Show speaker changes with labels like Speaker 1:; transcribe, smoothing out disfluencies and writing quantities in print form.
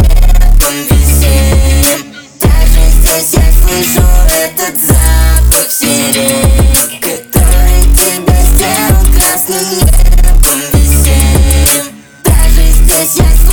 Speaker 1: небом висим. Даже здесь я слышу этот запах сирен, который тебя сделал красным небом висим. Даже здесь я слышу